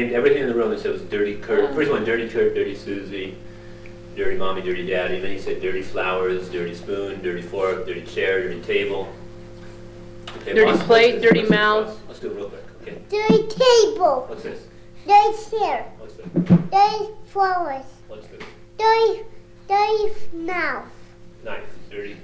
named everything in the room and said it was Dirty Kurt. First one, Dirty Kurt, Dirty Susie, Dirty Mommy, Dirty Daddy. Then he said Dirty Flowers, Dirty Spoon, Dirty Fork, Dirty Chair, Dirty Table. Okay, Dirty plate, dirty mouth. Let's do it real quick. Okay. Dirty table. What's this? Dirty chair. What's this? Dirty flowers. What's this? Dirty mouth. Knife. Dirty.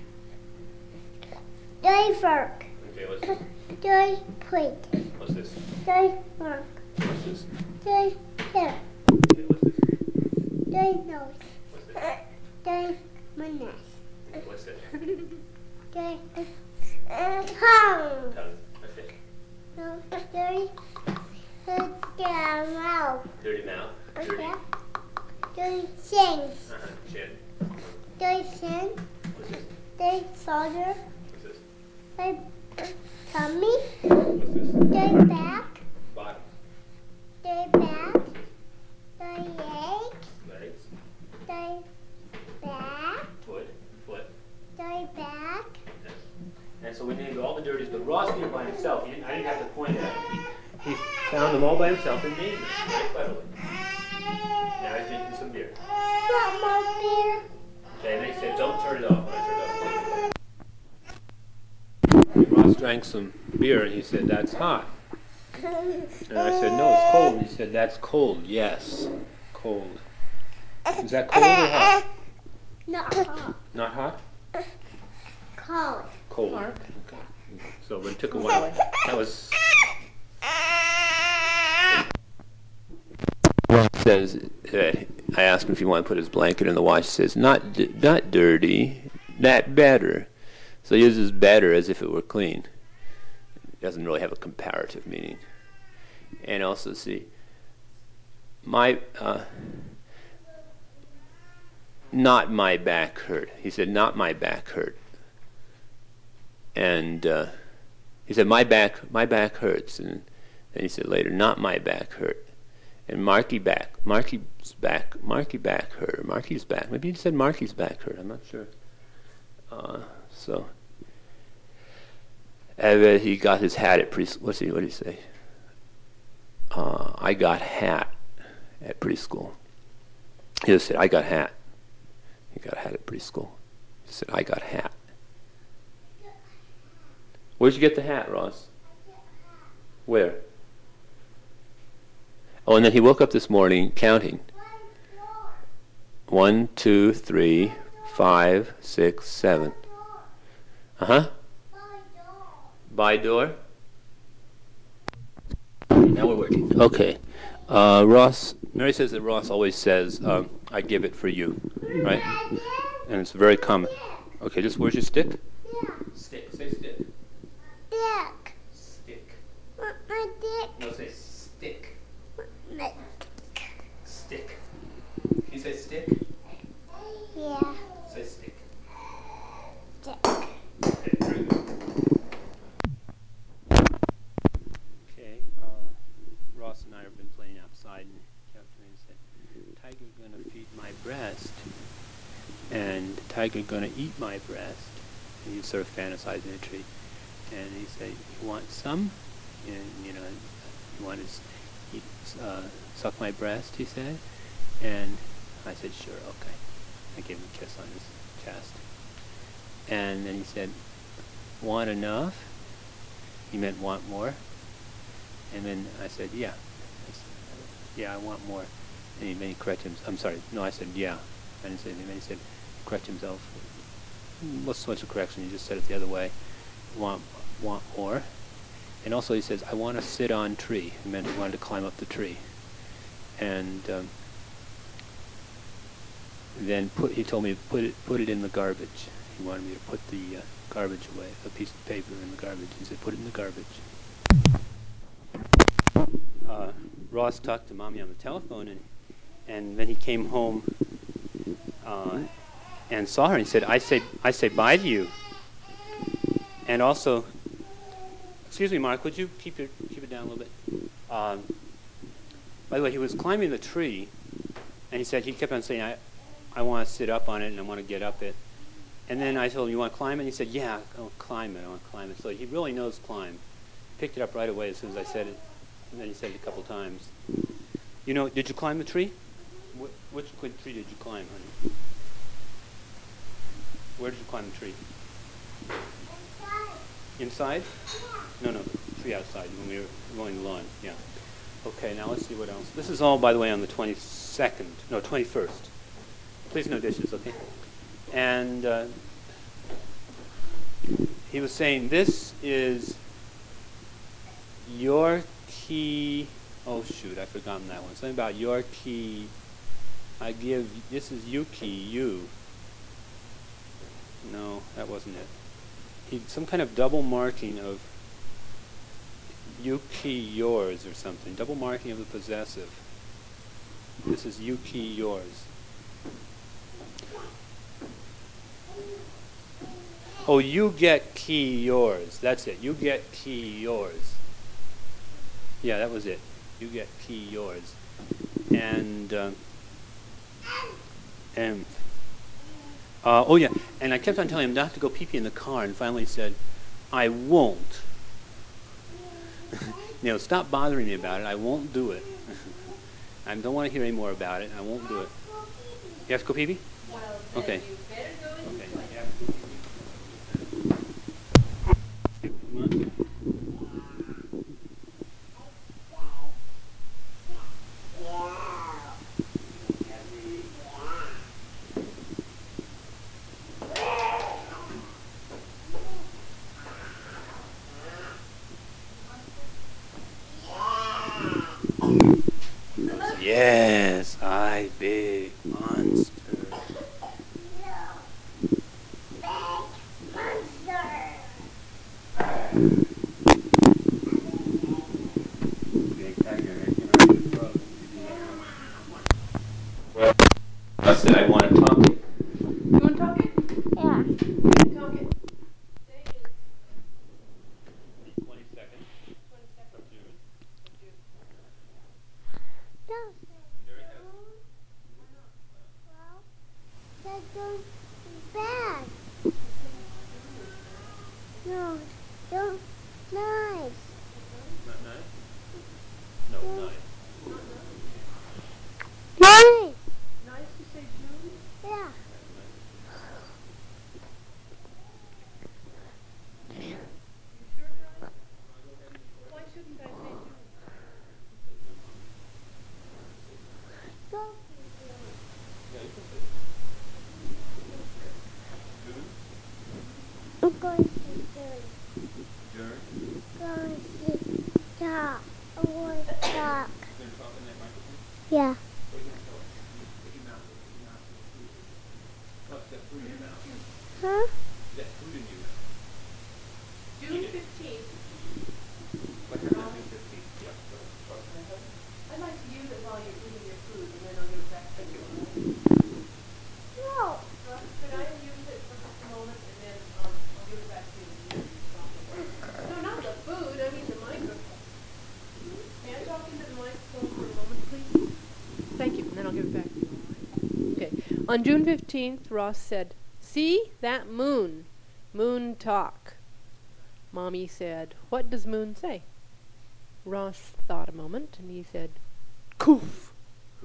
Dirty fork. Okay, what's this? Dirty plate. What's this? Dirty fork. What's this? Dirty hair. Okay, what's this? Dirty nose. What's this? Dirty mustache. Okay, what's this? Dirty tongue. Tongue. Okay. No, dirty mouth. Dirty mouth. Dirty. Okay. Dirty chin. Chin. Dirty chin. What's this? Dirty shoulder. What's this? Dirty tummy. What's this? Dirty back. Body. Dirty back. Dirty legs. Legs. Dirty back. Foot. Foot. Dirty back. Yes. And so we named all the dirties, but Ross did it by himself. I didn't have to point it out. He found them all by himself and named them very cleverly. Now he's drinking some beer. Want more beer? Okay, and then he said, don't turn it off when I turn it off. Ross drank some beer and he said, that's hot. And I said, no, it's cold. And he said, that's cold. Yes, cold. Is that cold or hot? Not hot. Not hot? Cold. Cold. Mark. Okay. So, but it took a while. That was... Says, I asked him if he wanted to put his blanket in the wash. He says, not dirty, that better. So he uses better as if it were clean. It doesn't really have a comparative meaning. And also, see, not my back hurt. He said, not my back hurt. And he said, my back hurts. And then he said later, not my back hurt. And Marky's back hurt, or Marky's back. Maybe he said Marky's back hurt, I'm not sure. So, and he got his hat at preschool. What did he say? I got hat at preschool. He just said, I got hat. He got a hat at preschool. He said, I got hat. Where'd you get the hat, Ross? Where? Oh, and then he woke up this morning counting. 1, 2, 3, 5, 6, 7. Uh-huh. By door? Now we're working. Okay. Ross, Mary says that Ross always says, I give it for you, right? And it's very common. Okay, just where's your stick? Stick. Say stick. Dick. Stick. My dick. No, say stick. My Stick. Can you say stick? yeah. Say stick. Dick. Okay, very good. Okay, Ross and I have been playing outside, and he came up to me and said, Tiger's gonna feed my breast, and Tiger's gonna eat my breast. And he's sort of fantasizing a treat. And he said, you want some? And, you want to suck my breast, he said. And I said, sure, okay. I gave him a kiss on his chest. And then he said, want enough? He meant want more. And then I said, yeah. I want more. And then he corrected himself. I'm sorry. No, I said, yeah. I didn't say anything. Then he said, correct himself. What's so much of correction? He just said it the other way. Want more. And also he says, I want to sit on tree. He meant he wanted to climb up the tree. And then he told me to put it in the garbage. He wanted me to put the garbage away, a piece of paper in the garbage. He said, put it in the garbage. Ross talked to Mommy on the telephone, and then he came home and saw her, and he said, I say bye to you. And also, excuse me, Mark, would you keep it down a little bit? By the way, he was climbing the tree, and he kept on saying, I want to sit up on it, and I want to get up it. And then I told him, you want to climb it? And he said, yeah, I'll climb it. I want to climb it. So he really knows climb. Picked it up right away as soon as I said it, and then he said it a couple times. You know, did you climb the tree? Which tree did you climb, honey? Where did you climb the tree? Inside? No, the tree outside when we were mowing the lawn. Yeah. Okay, now let's see what else. This is all, by the way, on the 22nd. No, 21st. Please no dishes, okay? And he was saying, this is your key. Oh, shoot, I've forgotten that one. Something about your key. I give, this is Yuki, you. No, that wasn't it. Some kind of double marking of Yuki, yours, or something. Double marking of the possessive. This is Yuki, yours. Oh, you get key, yours. That's it. You get key, yours. Yeah, that was it. You get key, yours. And oh yeah, and I kept on telling him not to go pee-pee in the car, and finally said, I won't. Stop bothering me about it. I won't do it. I don't want to hear any more about it. I won't do it. You have to go pee-pee? Okay. Okay. Come on. Yes, I big monster. Big tiger. I said I want to talk. You want to talk it? Yeah. Talk it. 22nd of June. No. Well, that goes bad. No, don't. Nice. Not nice? No, nice. Nice. Nice to say June? Yeah. You sure, Brian? Why shouldn't I say June? Go. Yeah, you can say June. I'm going to do. June. Going to talk. I want to talk. You're going to talk in that microphone? Yeah. What are you going to tell us? Put your mouth. What's that food in your mouth? Huh? Is that food in your mouth? June 15th. What happened on June 15th? Yeah. I'd like to use it while you're eating your food, and then I'll give it back to you. No. Could I use it for just a moment, and then I'll give it back to you? No, not the food. I mean the microphone. May I talk into the microphone for a moment, please? Thank you, and then I'll give it back to you. Okay. On June 15th, Ross said, "See that moon? Moon talk." Mommy said, "What does moon say?" Ross thought a moment, and he said, "Coof."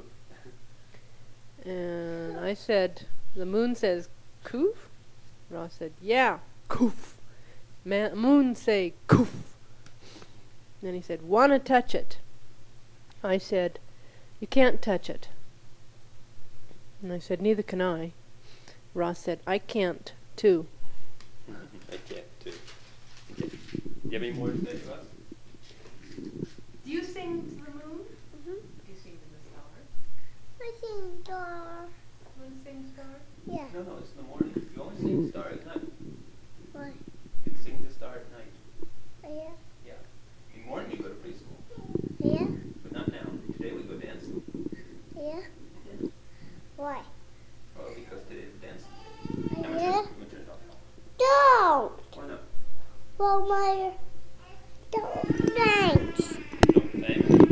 And I said, "The moon says coof?" Ross said, "Yeah, coof. Moon say coof." Then he said, "Wanna touch it?" I said, "You can't touch it." And I said, "Neither can I." Ross said, "I can't, too." I can't, too. Okay. Do you have any more to say to us? Do you sing to the moon? Mm-hmm. Do you sing to the stars? I sing door. Moon sing stars? Yeah. No, it's in the morning. You only sing star at night. What? You can sing the star at night. Yeah. Yeah. In the morning you go to preschool. Yeah. But not now. Today we go dancing. Yeah. Why? Well, because today is dancing. I'm Yeah. gonna turn it off. Don't. Why not? Well, my. Don't. Thanks. No, thanks.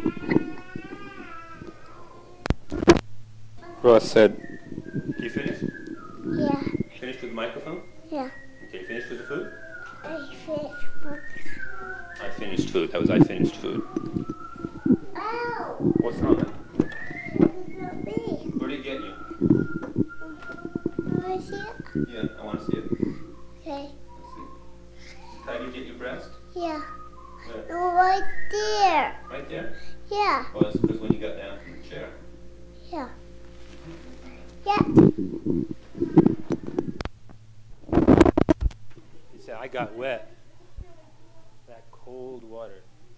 Ross said, you finished? Yeah. Finished with the microphone? Yeah. Okay, finished with the food? I finished books. I finished food. That was I finished food. Oh. What's wrong? Yeah, I want to see it. Okay. Let's see. Tiger, get your breast? Yeah. Where? Right there. Right there? Yeah. Well, that's because when you got down from the chair. Yeah. Yeah. He said, I got wet. That cold water.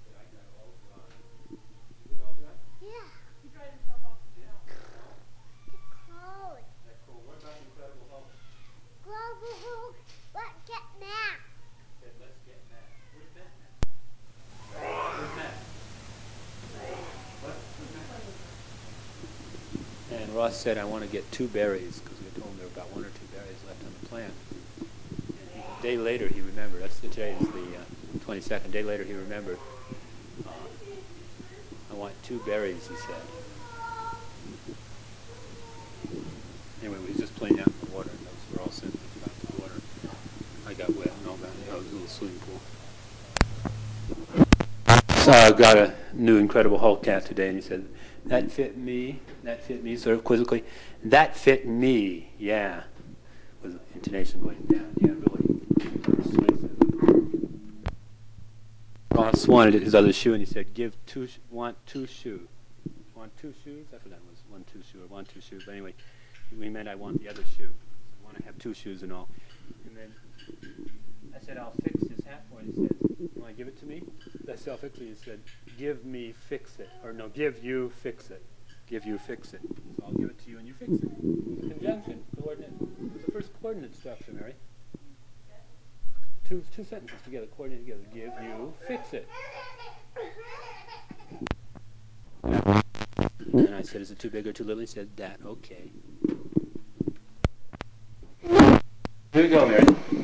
Yeah. He dried himself off the shelf. The cold. That cold. What about Incredible Hulk? Global Hulk. Let's get Matt. Said, let's get Matt. Where's Matt now? Where's Matt? What? Where's Matt? And Ross said, I want to get 2 berries, because we told him there were about 1 or 2 berries left on the plant. And a day later, he remembered. Today is the 22nd. A day later, he remembered. I want 2 berries, he said. Anyway, we was just playing out in the water. Those were all sent about the water. I got wet and all that. That was a little swimming pool. So I got a new Incredible Hulk cat today, and he said, that fit me, sort of quizzically. That fit me, yeah. With intonation going down, yeah, really persuasive. Ross wanted his other shoe, and he said, want 2 shoe. Want 2 shoes? I forgot it was 1, 2 shoe or 1, 2 shoe. But anyway, we meant I want the other shoe. I want to have 2 shoes and all. And then I said, I'll fix his hat for him. He said, you want to give it to me? I said, I'll fix it. He said, give me fix it. Or no, give you fix it. Give you fix it. So I'll give it to you and you fix it. It was a conjunction, coordinate. It was the first coordinate structure, Mary. Two sentences together, coordinated together. Give you fix it. And I said, is it too big or too little? He said, that, okay. Here we go, Mary.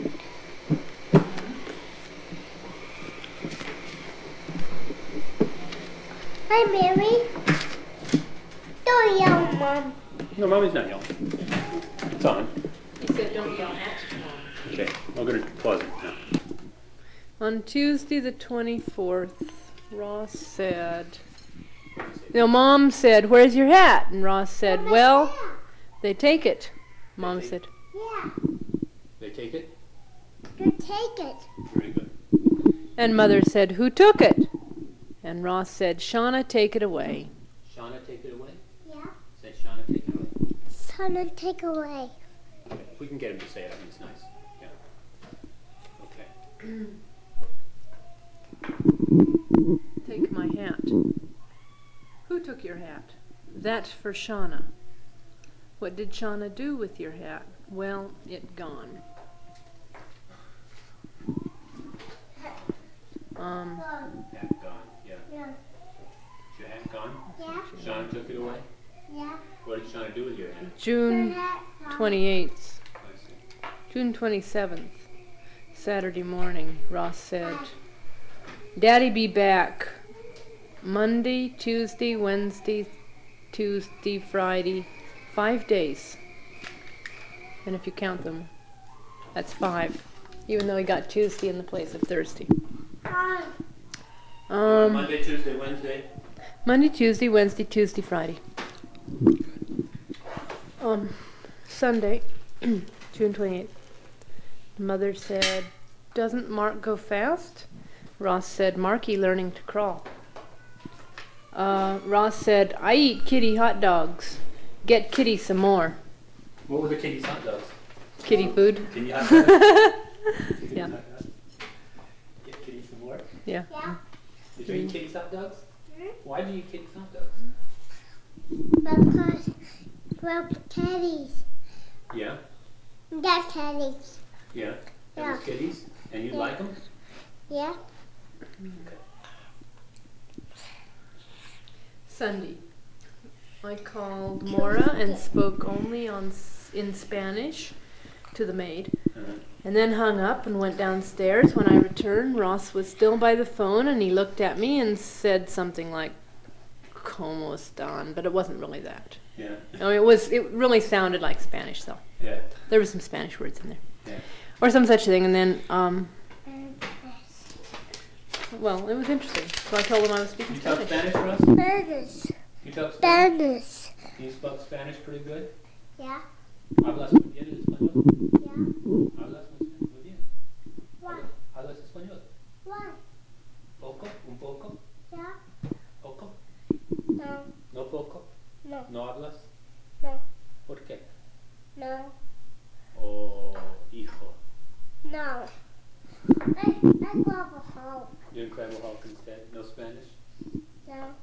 Hi, Mary. Don't yell, Mom. No, Mommy's not yelling. It's on. He said, don't yell at Mom. Okay, I'm going to pause it now. On Tuesday the 24th, Ross said, Mom said, where's your hat? And Ross said, well, they take it. Mom said, Yeah. They take it? You take it. Very good. and Mother said, who took it? And Ross said, Shauna, take it away. Shauna, take it away? Yeah. Say, Shauna, take it away. Son, take away. Okay. If we can get him to say it, I think it's nice. Yeah. Okay. Take my hat. Who took your hat? That for Shauna. What did Shauna do with your hat? Well, it gone. Hat gone. Yeah. Yeah. Is your hat gone? Yeah. Shauna took it away? Yeah. What did Shauna do with your hat? June 28th. I see. June 27th, Saturday morning, Ross said, Daddy be back Monday, Tuesday, Wednesday, Tuesday, Friday, 5 days. And if you count them, that's 5, even though he got Tuesday in the place of Thursday. Monday, Tuesday, Wednesday? Monday, Tuesday, Wednesday, Tuesday, Friday. Sunday, June 28th. Mother said, doesn't Mark go fast? Ross said, Marky learning to crawl. Ross said, I eat kitty hot dogs. Get kitty some more. What were the kitty's hot dogs? Kitty food. Kitty hot dogs? Yeah. Hot dogs? Get kitty some more? Yeah. Yeah. Did you eat kitty's hot dogs? Why did you eat kitty's hot dogs? Because we're teddies. Yeah? That's teddies. Yeah. That was Yeah. kitties? And you Yeah. like them? Yeah. Okay. Sunday. I called Mora and spoke only in Spanish to the maid, and then hung up and went downstairs. When I returned, Ross was still by the phone, and he looked at me and said something like, "Como están?" But it wasn't really that. Yeah. I mean, it really sounded like Spanish, though. Yeah. There were some Spanish words in there. Yeah. Or some such thing, and then, well, it was interesting. So I told him I was speaking You talk Spanish. Spanish for us? Burgers. You talk Spanish? Burgers. You spoke Spanish pretty good? Yeah. ¿Hablas bien el español? Ya. ¿Hablas muy bien? Why? ¿Hablas español? Why? ¿Poco? ¿Un poco? Ya. ¿Poco? No. ¿No poco? No. ¿No hablas? No. ¿Por qué? No. Oh, hijo. No. I grab a hole. You're in Incredible Hulk instead? No Spanish? No.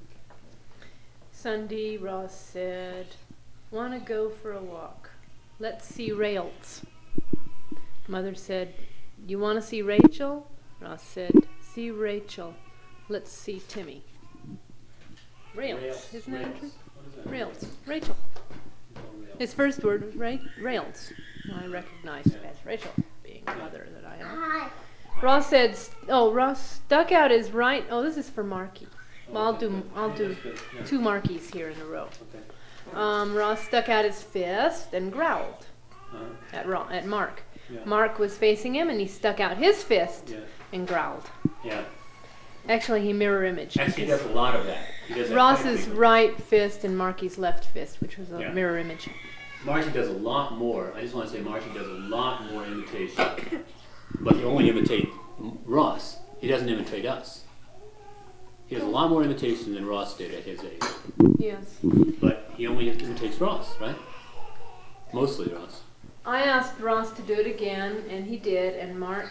Sunday, Ross said, "Want to go for a walk. Let's see Rails." Mother said, "You want to see Rachel?" Ross said, "See Rachel. Let's see Timmy." Rails. Isn't that interesting? What is that? Rails. Rachel. Oh, rails. His first word was Rails. I recognized it Yeah. as Rachel, being the mother that I am. Hi. Ross said, Ross stuck out his right. Oh, this is for Marky. Well, I'll do Yeah. 2 Markies here in a row. Okay. Ross stuck out his fist and growled at Mark. Yeah. Mark was facing him, and he stuck out his fist Yeah. and growled. Yeah. Actually, he mirror imaged. Actually, he does a lot of that. He does that Ross's quite frequently. right fist and Marky's left fist, which was a Yeah. mirror image. Marty does a lot more. I just want to say Marty does a lot more imitation. But he only imitates Ross. He doesn't imitate us. He has a lot more imitation than Ross did at his age. Yes. But he only imitates Ross, right? Mostly Ross. I asked Ross to do it again, and he did, and Mark...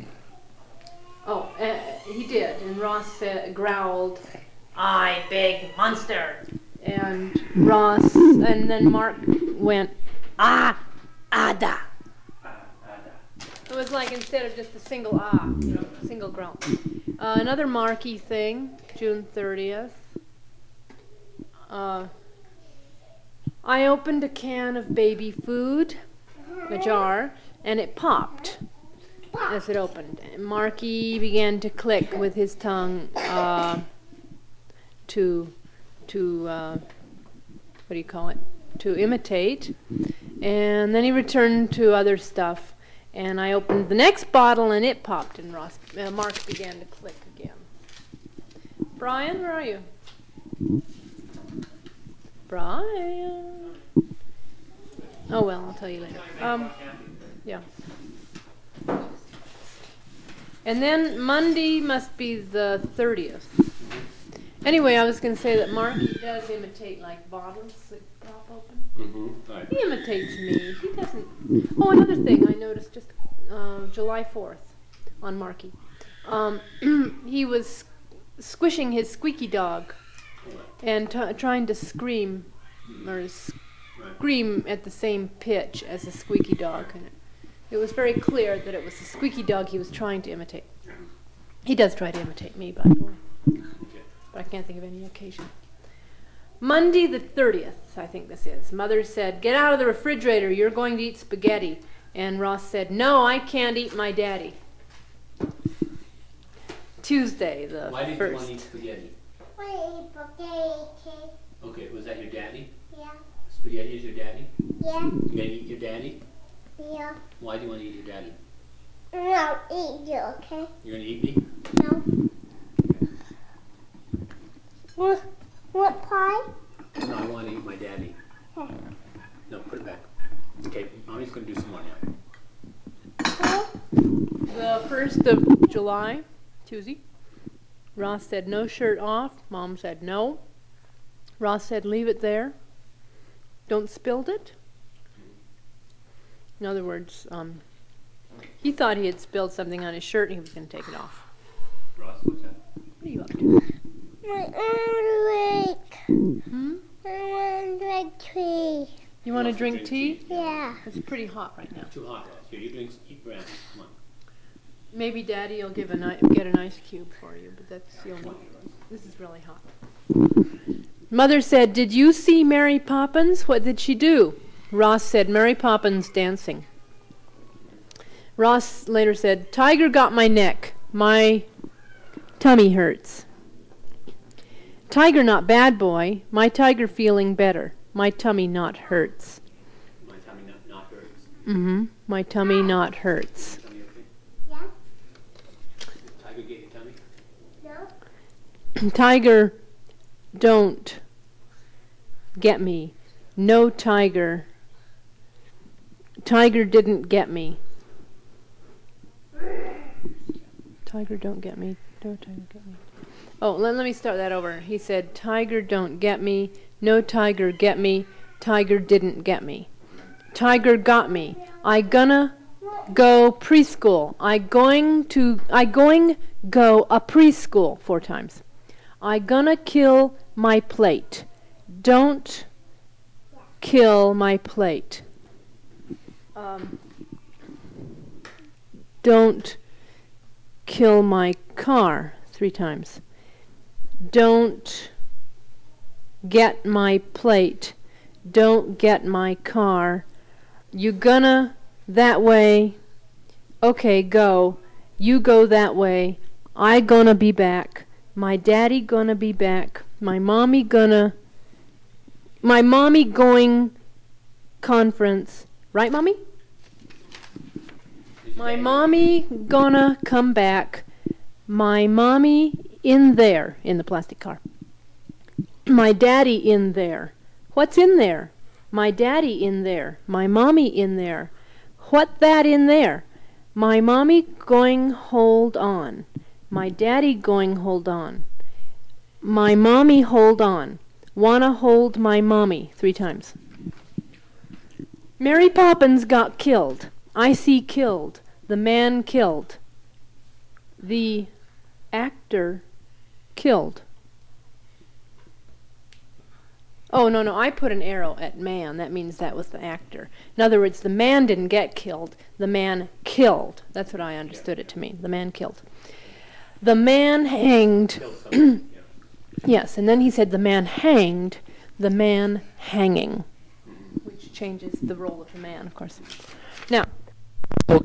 he did, and Ross growled, "I big monster!" And and then Mark went, "Ah, ada." It was like instead of just a single single growl. Another Marky thing, June 30th. I opened a can of baby food, a jar, and it popped as it opened. And Marky began to click with his tongue to what do you call it? To imitate. And then he returned to other stuff. And I opened the next bottle, and it popped, and Mark began to click again. Brian, where are you? Brian. Oh, well, I'll tell you later. Yeah. And then Monday must be the 30th. Anyway, I was going to say that Mark does imitate, like, bottles that pop open. Mm-hmm. Right. He imitates me. He doesn't. Oh, another thing I noticed just July 4th on Marky. He was squishing his squeaky dog and trying to scream or scream at the same pitch as a squeaky dog. And it was very clear that it was the squeaky dog he was trying to imitate. He does try to imitate me, by the way, but I can't think of any occasion. Monday the 30th, I think this is. Mother said, "Get out of the refrigerator, you're going to eat spaghetti." And Ross said, "No, I can't eat my daddy." Tuesday the 1st. Why did you want to eat spaghetti? Wait, spaghetti. Okay, was that your daddy? Yeah. Spaghetti is your daddy? Yeah. You gonna eat your daddy? Yeah. Why do you want to eat your daddy? No, eat you, okay? You're gonna eat me? No. What pie? No, I want to eat my daddy. No, put it back. Okay, Mommy's gonna do some more now. The 1st of July, Tuesday. Ross said, "No shirt off." Mom said, "No." Ross said, "Leave it there. Don't spill it." In other words, he thought he had spilled something on his shirt and he was going to take it off. Ross, what's that? What are you up to? My arm ache. Hmm? I want to drink tea. You want to drink tea? Yeah. It's pretty hot right now. Too hot, Ross. Here, you drink, eat brandy. Come on. Maybe Daddy will get an ice cube for you, but that's the only. This is really hot. Mother said, "Did you see Mary Poppins? What did she do?" Ross said, "Mary Poppins dancing." Ross later said, "Tiger got my neck. My tummy hurts." Tiger not bad boy. My tiger feeling better. My tummy not hurts. My tummy not hurts. Mm-hmm. My tummy not hurts. Tummy okay? Yeah? Tiger get your tummy? No? Tiger don't get me. No tiger Tiger didn't get me. Tiger don't get me. No tiger get me. Oh, let me start that over. He said, tiger don't get me. No tiger get me. Tiger didn't get me. Tiger got me. I gonna go preschool. I going go a preschool 4 times. I gonna kill my plate. Don't kill my plate. Don't kill my car 3 times. Don't get my plate. Don't get my car. You gonna that way. Okay, go. You go that way. I gonna be back. My daddy gonna be back. My mommy going conference. Right, Mommy? My mommy gonna come back. My mommy in there, in the plastic car. My daddy in there. What's in there? My daddy in there. My mommy in there. What that in there? My mommy going hold on. My daddy going hold on. My mommy hold on. Wanna hold my mommy 3 times. Mary Poppins got killed. I see killed. The man killed. The actor killed. Oh, no, I put an arrow at man. That means that was the actor. In other words, the man didn't get killed. The man killed. That's what I understood it to mean. The man killed. The man hanged. Yes, and then he said the man hanged, the man hanging, which changes the role of the man, of course. Now,